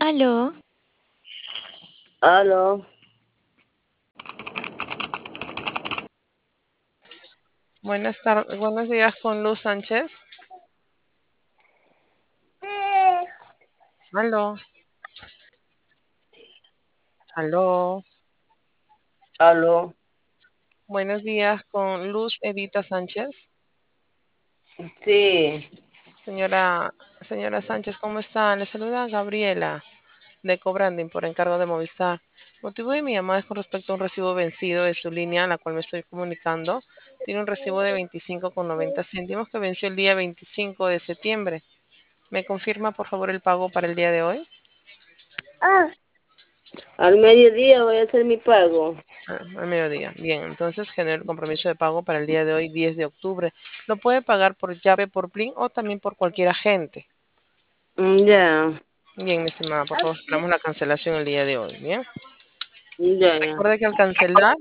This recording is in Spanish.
Aló, Aló, Buenas tardes, buenos días con Luz Sánchez. Aló, aló. aló, Buenos días con Luz Edita Sánchez. sí, Señora Sánchez, ¿cómo está? Le saluda Gabriela de Cobranding por encargo de Movistar. Motivo de mi llamada es con respecto a un recibo vencido de su línea a la cual me estoy comunicando. Tiene un recibo de 25,90 céntimos que venció el día 25 de septiembre. ¿Me confirma, por favor, el pago para el día de hoy? al mediodía voy a hacer mi pago. Al mediodía. Bien, entonces genero el compromiso de pago para el día de hoy, 10 de octubre. Lo puede pagar por llave, por PLIN o también por cualquier agente. Ya, Bien, mi estimada, por favor, esperamos la cancelación el día de hoy. Bien. ya, ya. Recuerde que al cancelar